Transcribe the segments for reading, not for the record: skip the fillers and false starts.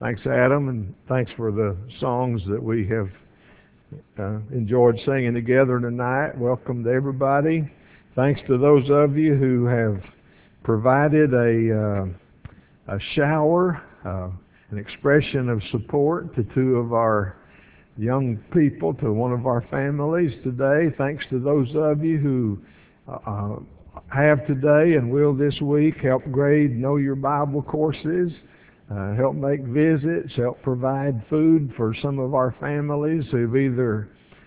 Thanks, Adam, and thanks for the songs that we have enjoyed singing together tonight. Welcome to everybody. Thanks to those of you who have provided a shower, an expression of support to two of our young people, to one of our families today. Thanks to those of you who have today and will this week help grade Know Your Bible courses. Help make visits, help provide food for some of our families who've either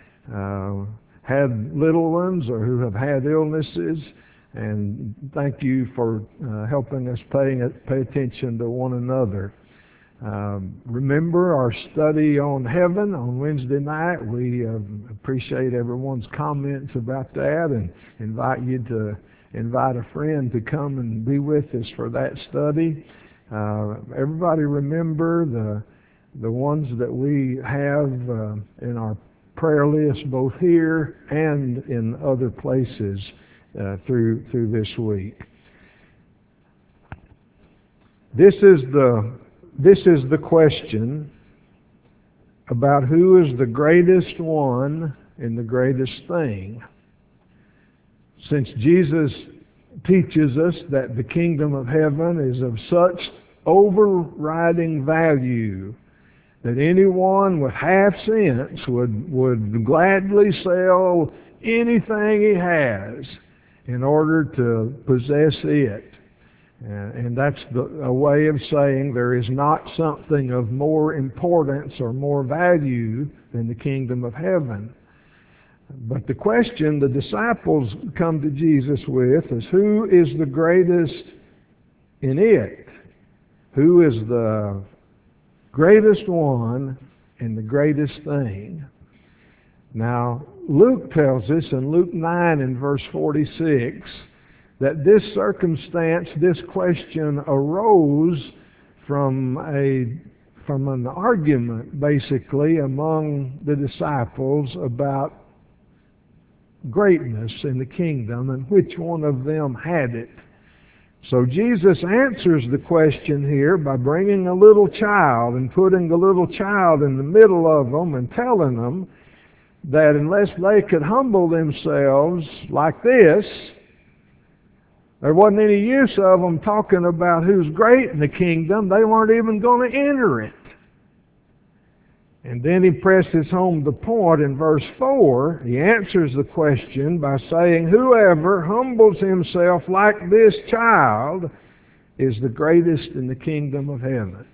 had little ones or who have had illnesses. And thank you for helping us pay attention to one another. Remember our study on heaven on Wednesday night. We appreciate everyone's comments about that and invite you to invite a friend to come and be with us for that study. Everybody remember the ones that we have in our prayer list, both here and in other places through this week. This is the question about who is the greatest one and the greatest thing. Since Jesus teaches us that the kingdom of heaven is of such overriding value that anyone with half sense would gladly sell anything he has in order to possess it. And that's a way of saying there is not something of more importance or more value than the kingdom of heaven. But the question the disciples come to Jesus with is, who is the greatest in it? Who is the greatest one and the greatest thing? Now, Luke tells us in Luke 9 and verse 46 that this circumstance, this question arose from an argument, basically, among the disciples about greatness in the kingdom and which one of them had it. So Jesus answers the question here by bringing a little child and putting the little child in the middle of them and telling them that unless they could humble themselves like this, there wasn't any use of them talking about who's great in the kingdom. They weren't even going to enter it. And then he presses home the point in verse 4. He answers the question by saying, whoever humbles himself like this child is the greatest in the kingdom of heaven.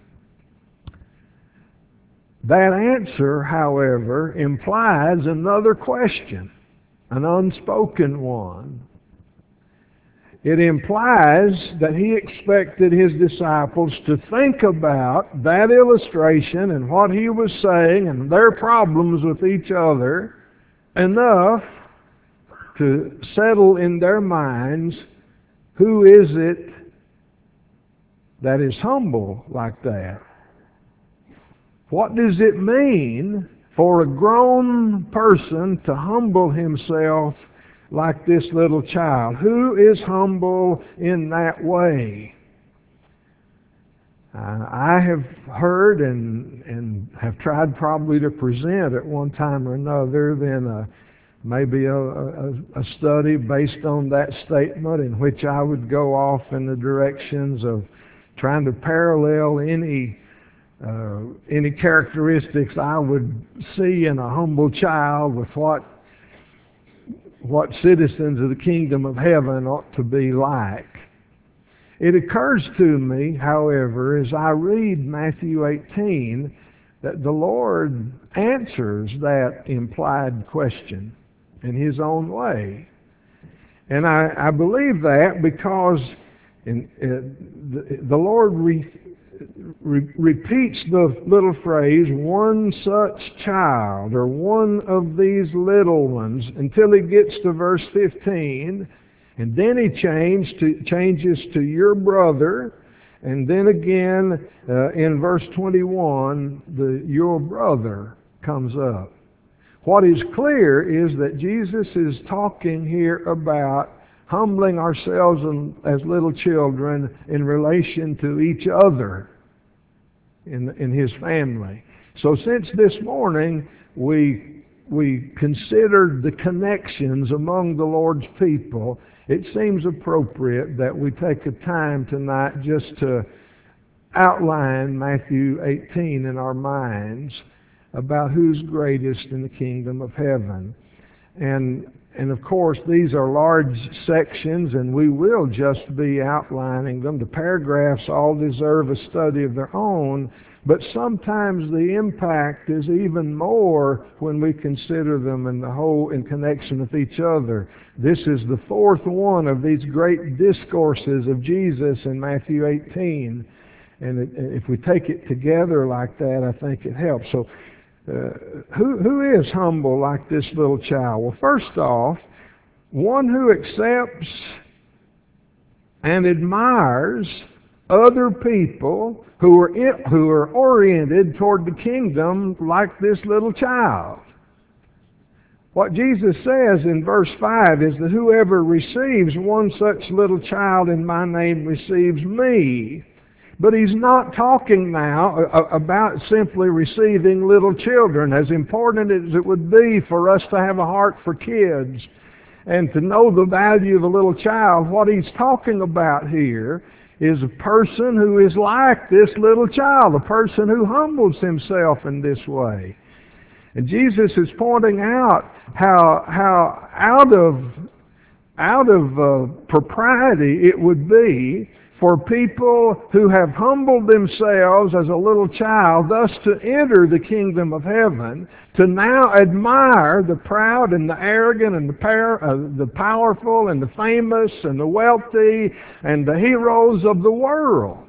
That answer, however, implies another question, an unspoken one. It implies that he expected his disciples to think about that illustration and what he was saying and their problems with each other enough to settle in their minds, who is it that is humble like that? What does it mean for a grown person to humble himself like this little child? Who is humble in that way? I have heard and have tried probably to present at one time or another then maybe a study based on that statement in which I would go off in the directions of trying to parallel any characteristics I would see in a humble child with what citizens of the kingdom of heaven ought to be like. It occurs to me, however, as I read Matthew 18, that the Lord answers that implied question in His own way. And I believe that because the Lord repeats the little phrase, one such child, or one of these little ones, until he gets to verse 15, and then he changes to your brother, and then again in verse 21, your brother comes up. What is clear is that Jesus is talking here about humbling ourselves as little children in relation to each other. in His family. So since this morning we considered the connections among the Lord's people, it seems appropriate that we take a time tonight just to outline Matthew 18 in our minds about who's greatest in the kingdom of heaven. And of course, these are large sections, and we will just be outlining them. The paragraphs all deserve a study of their own, but sometimes the impact is even more when we consider them in connection with each other. This is the fourth one of these great discourses of Jesus in Matthew 18. And if we take it together like that, I think it helps. So, who is humble like this little child? Well, first off, one who accepts and admires other people who are oriented toward the kingdom like this little child. What Jesus says in verse 5 is that whoever receives one such little child in my name receives me. But he's not talking now about simply receiving little children, as important as it would be for us to have a heart for kids and to know the value of a little child. What he's talking about here is a person who is like this little child, a person who humbles himself in this way. And Jesus is pointing out how out of propriety it would be for people who have humbled themselves as a little child, thus to enter the kingdom of heaven, to now admire the proud and the arrogant and the powerful and the famous and the wealthy and the heroes of the world.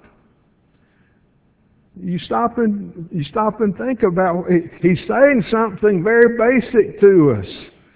You stop and think about it. He's saying something very basic to us,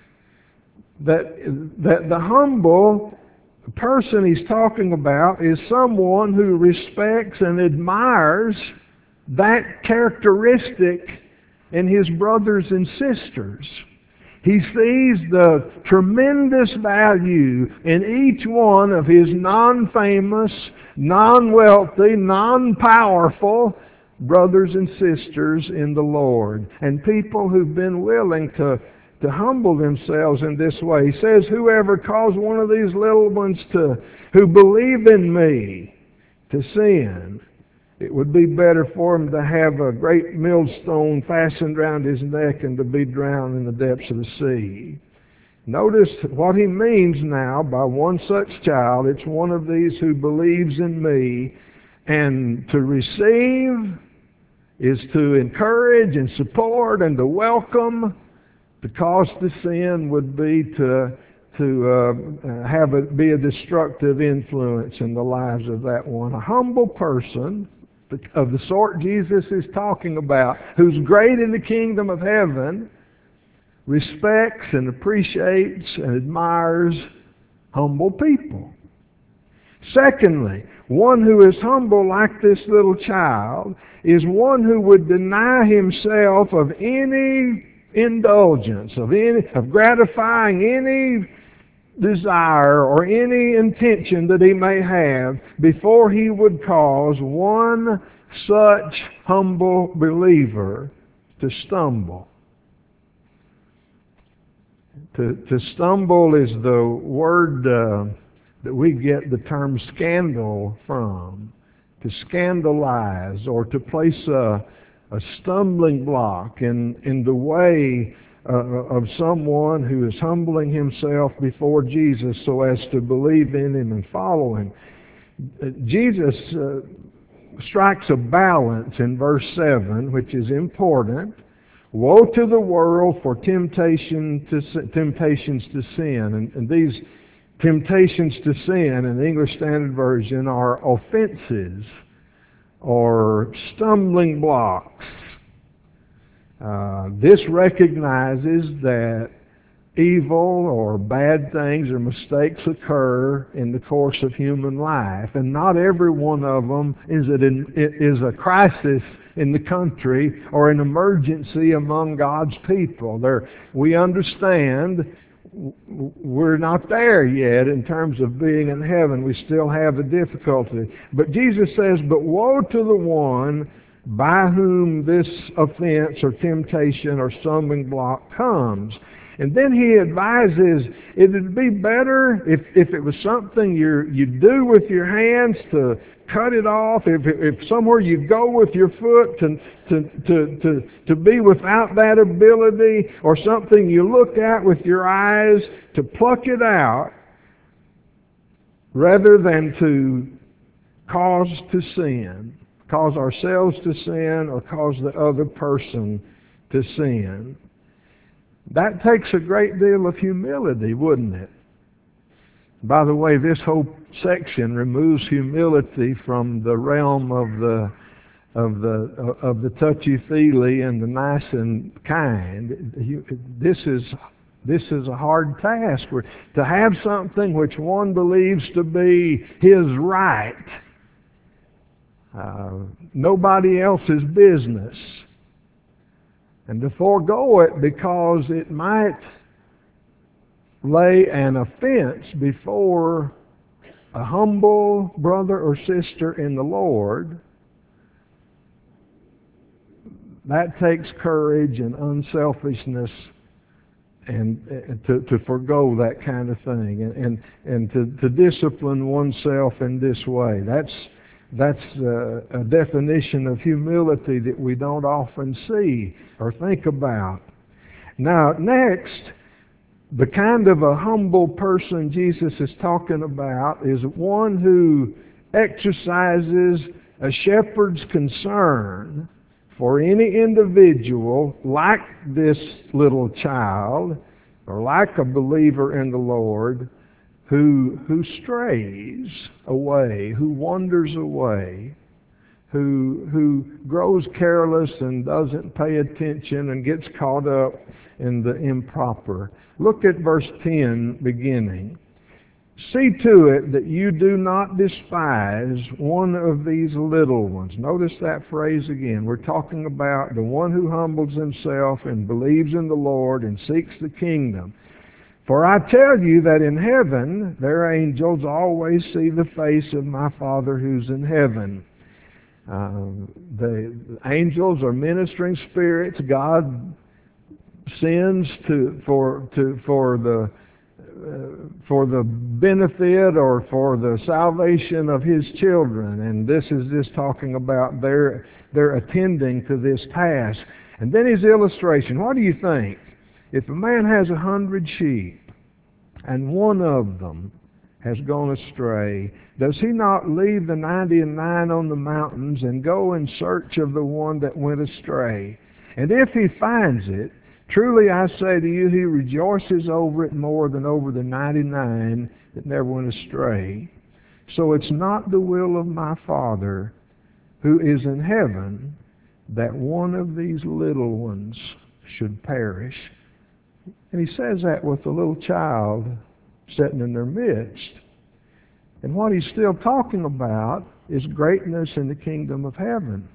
that the humble person he's talking about is someone who respects and admires that characteristic in his brothers and sisters. He sees the tremendous value in each one of his non-famous, non-wealthy, non-powerful brothers and sisters in the Lord, and people who've been willing to humble themselves in this way. He says, whoever calls one of these little ones who believe in me to sin, it would be better for him to have a great millstone fastened around his neck and to be drowned in the depths of the sea. Notice what he means now by one such child. It's one of these who believes in me. And to receive is to encourage and support and to welcome. The cost of sin would be to have it be a destructive influence in the lives of that one. A humble person of the sort Jesus is talking about, who's great in the kingdom of heaven, respects and appreciates and admires humble people. Secondly, one who is humble like this little child is one who would deny himself of any indulgence, of gratifying any desire or any intention that he may have before he would cause one such humble believer to stumble. To stumble is the word that we get the term scandal from. To scandalize, or to place a stumbling block in the way of someone who is humbling himself before Jesus so as to believe in him and follow him. Jesus strikes a balance in verse 7, which is important. Woe to the world for temptations to sin. And these temptations to sin in the English Standard Version are offenses or stumbling blocks. This recognizes that evil or bad things or mistakes occur in the course of human life, and not every one of them is a crisis in the country or an emergency among God's people. We understand we're not there yet in terms of being in heaven. We still have a difficulty. But Jesus says, but woe to the one by whom this offense or temptation or stumbling block comes. And then he advises it would be better if it was something you do with your hands to cut it off, if somewhere you go with your foot to be without that ability, or something you look at with your eyes to pluck it out, rather than to cause ourselves to sin or cause the other person to sin. That takes a great deal of humility, wouldn't it? By the way, this whole section removes humility from the realm of the touchy-feely and the nice and kind. This is a hard task. To have something which one believes to be his right, nobody else's business, and to forego it because it might lay an offense before a humble brother or sister in the Lord, that takes courage and unselfishness, and to forego that kind of thing, and to discipline oneself in this way. That's a definition of humility that we don't often see or think about. Now, next, the kind of a humble person Jesus is talking about is one who exercises a shepherd's concern for any individual like this little child or like a believer in the Lord who strays away, who wanders away, who grows careless and doesn't pay attention and gets caught up in the improper. Look at verse 10 beginning. See to it that you do not despise one of these little ones. Notice that phrase again. We're talking about the one who humbles himself and believes in the Lord and seeks the kingdom. For I tell you that in heaven their angels always see the face of my Father who's in heaven. The angels are ministering spirits God sends for the benefit or for the salvation of His children, and this is just talking about their attending to this task. And then his illustration. What do you think? If a man has 100 sheep and one of them has gone astray, does he not leave the 99 on the mountains and go in search of the one that went astray? And if he finds it, truly I say to you, he rejoices over it more than over the 99 that never went astray. So it's not the will of my Father who is in heaven that one of these little ones should perish. And he says that with a little child sitting in their midst. And what he's still talking about is greatness in the kingdom of heaven.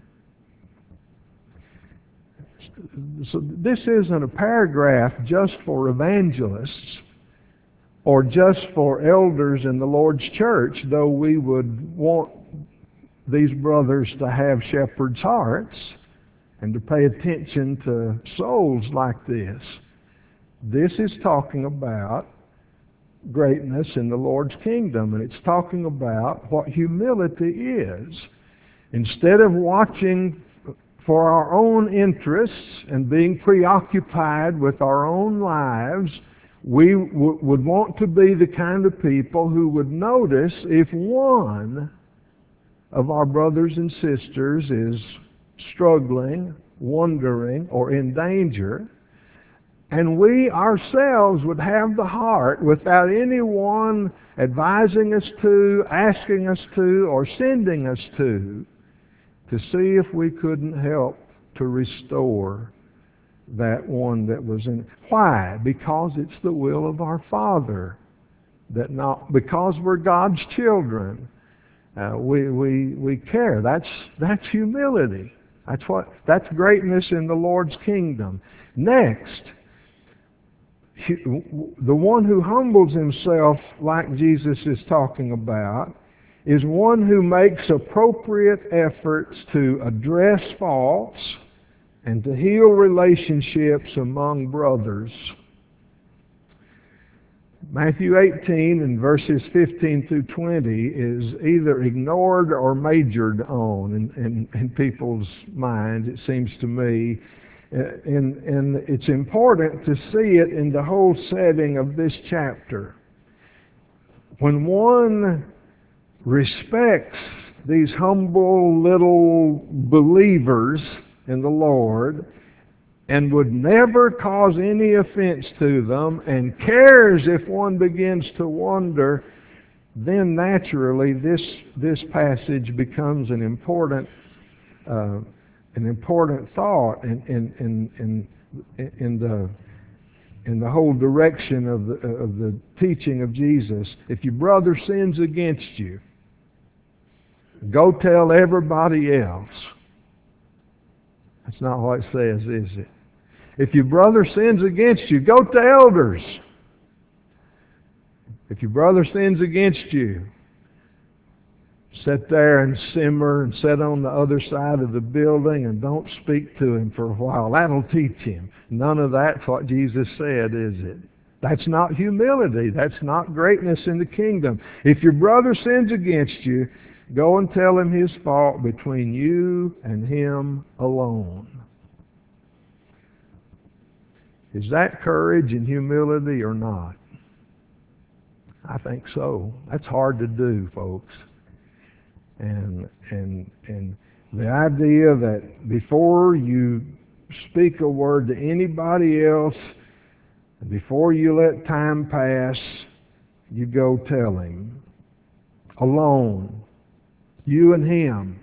So this isn't a paragraph just for evangelists or just for elders in the Lord's church, though we would want these brothers to have shepherds' hearts and to pay attention to souls like this. This is talking about greatness in the Lord's kingdom, and it's talking about what humility is. Instead of watching for our own interests and being preoccupied with our own lives, we would want to be the kind of people who would notice if one of our brothers and sisters is struggling, wandering, or in danger, and we ourselves would have the heart, without anyone advising us to, asking us to, or sending us to see if we couldn't help to restore that one that was in. Why? Because it's the will of our Father. Because we're God's children. We care. That's humility. That's greatness in the Lord's kingdom. Next, the one who humbles himself, like Jesus is talking about, is one who makes appropriate efforts to address faults and to heal relationships among brothers. Matthew 18 and verses 15 through 20 is either ignored or majored on in people's minds, it seems to me. And it's important to see it in the whole setting of this chapter. When one respects these humble little believers in the Lord and would never cause any offense to them and cares if one begins to wonder, then naturally this passage becomes an important thought in the whole direction of the teaching of Jesus. If your brother sins against you, go tell everybody else. That's not what it says, is it? If your brother sins against you, go to elders. If your brother sins against you, sit there and simmer and sit on the other side of the building and don't speak to him for a while. That'll teach him. None of that's what Jesus said, is it? That's not humility. That's not greatness in the kingdom. If your brother sins against you, go and tell him his fault between you and him alone. Is that courage and humility or not? I think so. That's hard to do, folks. And the idea that before you speak a word to anybody else, before you let time pass, you go tell him. Alone. You and him.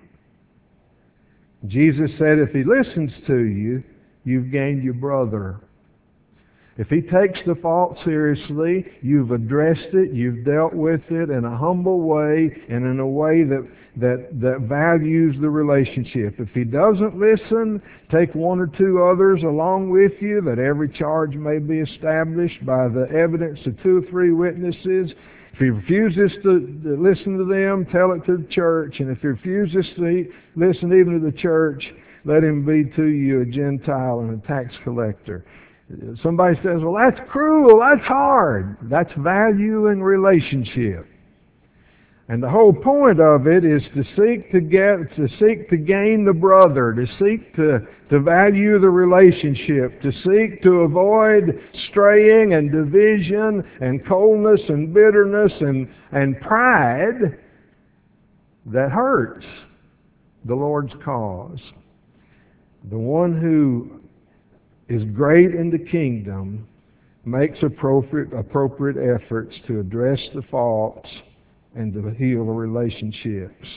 Jesus said if he listens to you, you've gained your brother. If he takes the fault seriously, you've addressed it, you've dealt with it in a humble way and in a way that values the relationship. If he doesn't listen, take one or two others along with you, that every charge may be established by the evidence of 2 or 3 witnesses. If he refuses to listen to them, tell it to the church. And if he refuses to listen even to the church, let him be to you a Gentile and a tax collector. Somebody says, well, that's cruel, that's hard. That's valuing relationship. And the whole point of it is to seek to gain the brother, to seek to value the relationship, to seek to avoid straying and division and coldness and bitterness and pride that hurts the Lord's cause. The one who is great in the kingdom makes appropriate efforts to address the faults and to heal the relationships.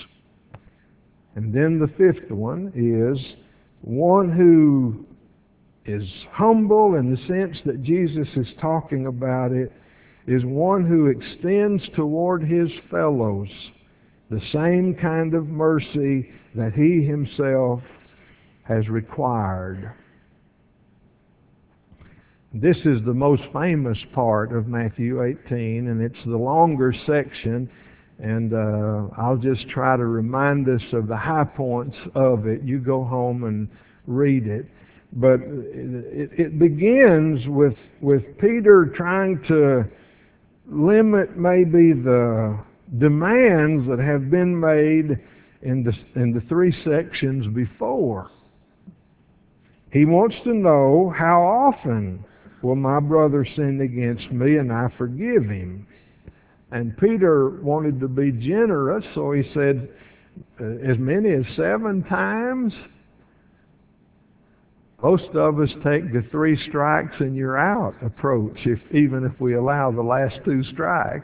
And then the 5th one is one who is humble in the sense that Jesus is talking about it, is one who extends toward his fellows the same kind of mercy that he himself has required. This is the most famous part of Matthew 18, and it's the longer section, and I'll just try to remind us of the high points of it. You go home and read it. But it begins with Peter trying to limit maybe the demands that have been made in the 3 sections before. He wants to know, how often will my brother sin against me and I forgive him? And Peter wanted to be generous, so he said, as many as 7 times? Most of us take the 3 strikes and you're out approach, even if we allow the last 2 strikes.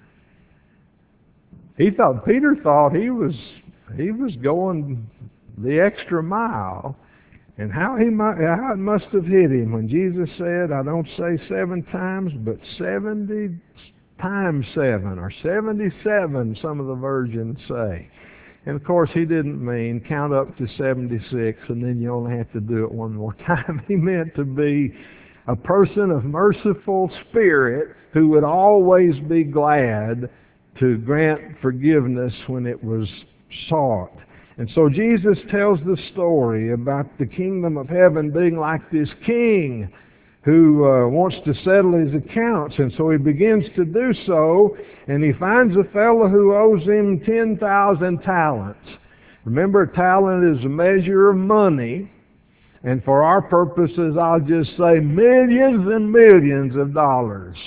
Peter thought he was going the extra mile. And how it must have hit him when Jesus said, I don't say 7 times, but 70 times 7, or 77, some of the versions say. And of course, he didn't mean count up to 76 and then you only have to do it one more time. He meant to be a person of merciful spirit who would always be glad to grant forgiveness when it was sought. And so Jesus tells the story about the kingdom of heaven being like this king who wants to settle his accounts. And so he begins to do so, and he finds a fellow who owes him 10,000 talents. Remember, a talent is a measure of money. And for our purposes, I'll just say millions and millions of dollars.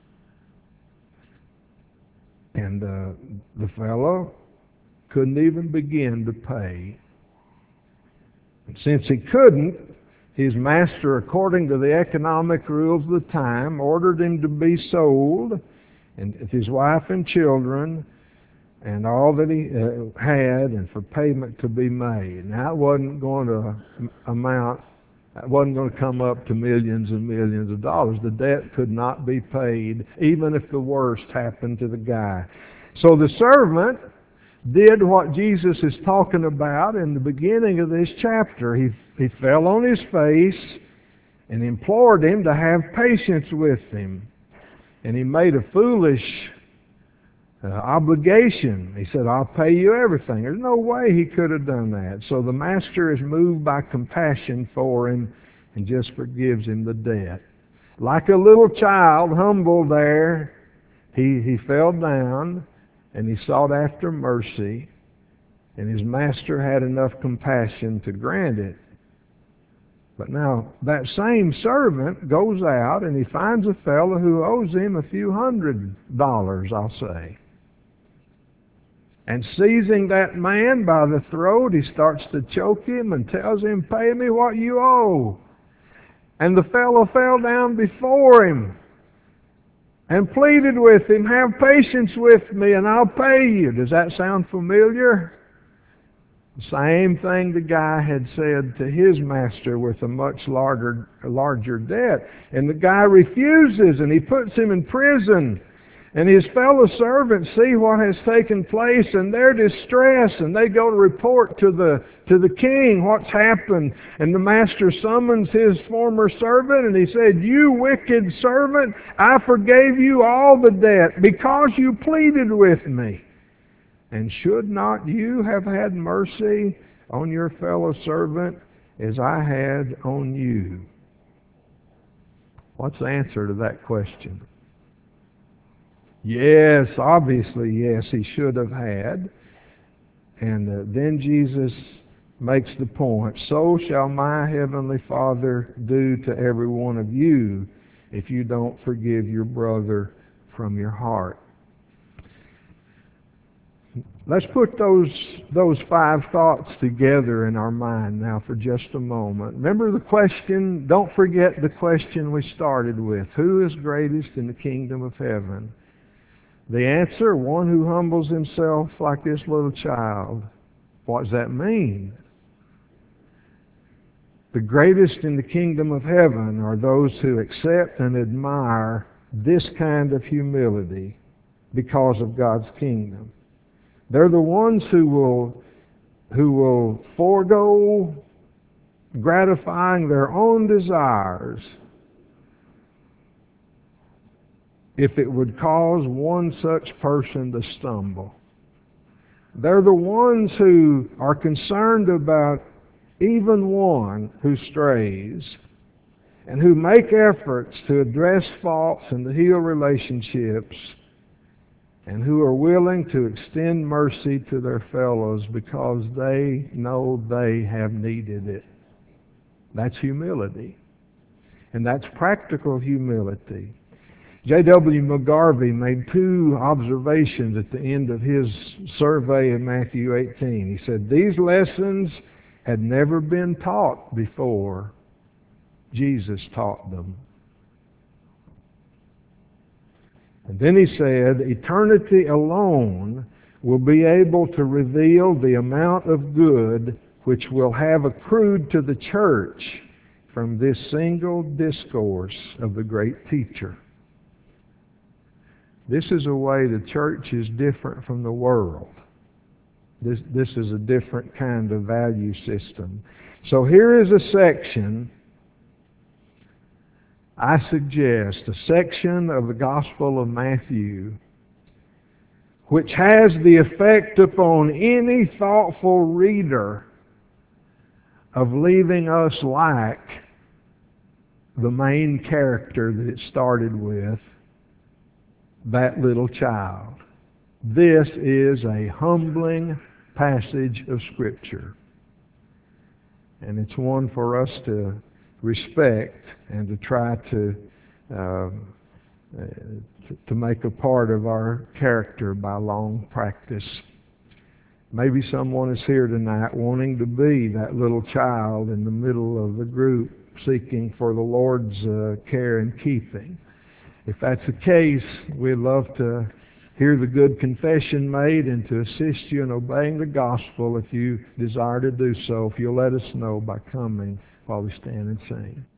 And the fellow couldn't even begin to pay. And since he couldn't, his master, according to the economic rules of the time, ordered him to be sold, and his wife and children, and all that he had, and for payment to be made. Now, it wasn't going to come up to millions and millions of dollars. The debt could not be paid, even if the worst happened to the guy. So the servant did what Jesus is talking about in the beginning of this chapter. He fell on his face and implored him to have patience with him. And he made a foolish obligation. He said, I'll pay you everything. There's no way he could have done that. So the master is moved by compassion for him and just forgives him the debt. Like a little child, humble there, he fell down and he sought after mercy, and his master had enough compassion to grant it. But now, that same servant goes out and he finds a fellow who owes him a few $100s, I'll say. And seizing that man by the throat, he starts to choke him and tells him, pay me what you owe. And the fellow fell down before him and pleaded with him, have patience with me and I'll pay you. Does that sound familiar? The same thing the guy had said to his master with a much larger debt. And the guy refuses, and he puts him in prison. And his fellow servants see what has taken place, and they're distressed, and they go to report to the king what's happened. And the master summons his former servant, and he said, you wicked servant, I forgave you all the debt because you pleaded with me. And should not you have had mercy on your fellow servant as I had on you? What's the answer to that question? Yes, obviously, yes, he should have had. And then Jesus makes the point, so shall my heavenly Father do to every one of you if you don't forgive your brother from your heart. Let's put those 5 thoughts together in our mind now for just a moment. Remember the question, don't forget the question we started with. Who is greatest in the kingdom of heaven? The answer, one who humbles himself like this little child. What does that mean? The greatest in the kingdom of heaven are those who accept and admire this kind of humility because of God's kingdom. They're the ones who will forego gratifying their own desires if it would cause one such person to stumble. They're the ones who are concerned about even one who strays, and who make efforts to address faults and to heal relationships, and who are willing to extend mercy to their fellows because they know they have needed it. That's humility. And that's practical humility. J.W. McGarvey made 2 observations at the end of his survey in Matthew 18. He said, these lessons had never been taught before. Jesus taught them. And then he said, eternity alone will be able to reveal the amount of good which will have accrued to the church from this single discourse of the great teacher. This is a way the church is different from the world. This is a different kind of value system. So here is a section, I suggest, a section of the Gospel of Matthew which has the effect upon any thoughtful reader of leaving us like the main character that it started with, that little child. This is a humbling passage of Scripture. And it's one for us to respect and to try to make a part of our character by long practice. Maybe someone is here tonight wanting to be that little child in the middle of the group seeking for the Lord's care and keeping. If that's the case, we'd love to hear the good confession made and to assist you in obeying the gospel if you desire to do so. If you'll let us know by coming while we stand and sing.